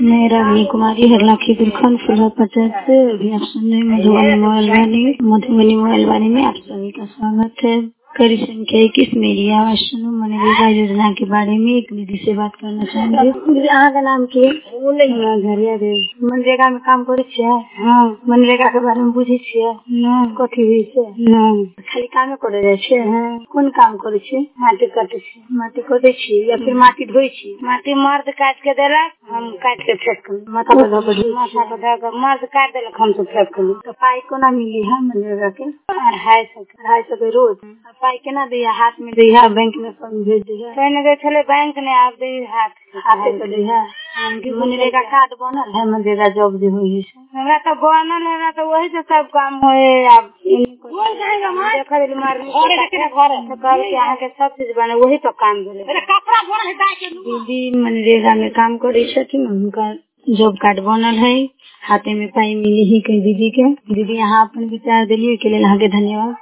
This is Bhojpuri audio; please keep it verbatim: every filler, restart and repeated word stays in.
मैं रागिनी कुमारी हरलाखीपुर खंड फुलहा पंचायत से अभी आप सुन रहे हैं मधुबनी मोबाइल वाणी मधुबनी मोबाइल वाणी में आप सभी का स्वागत है। कड़ी संख्या इक्कीस मेरी आवाज सुनो मनरेगा योजना के बारे में एक दीदी से बात करना चाहेंगे। अहाँ का नाम की घरिया देव मनरेगा में काम करे छियै? हाँ। मनरेगा के बारे में बुझे छियै? नहीं। कथी हुई से? नहीं। खाली काम करे जाय छियै? हाँ। कोन काम करे छियै? माटी काटे छियै। माटी काटे छियै या फिर माटी धोई छियै? माटी मर्द काट के देलक, हम काट के फेंक देलक। माथा पे धो के माथा पे धो के मर्द काट देलक, हम तो फेंक देलक। तो पाई कोना मिली है मनरेगा के? अढ़ाई सौ अढ़ाई सौ के रोज। पाई केना दिया? हाथ में दिया, बैंक में भेज दिया। पहले गए चले बैंक में, आप दी हाथ हाथ पे दिया। मनरेगा कार्ड बनल है, मनरेगा जॉब जो हुई है हमरा तो बनल है ना, तो वही से सब काम होए। आप देखा दिल मार तो कल के यहाँ के सब चीज बने, वही तो काम भेले। दीदी मनरेगा में काम करे छथिन, उनका जॉब कार्ड बनल है, हाथे में पाई मिली ही कई दीदी के। दीदी यहाँ अपन विचार दिलिए के लिए अहाँ के धन्यवाद।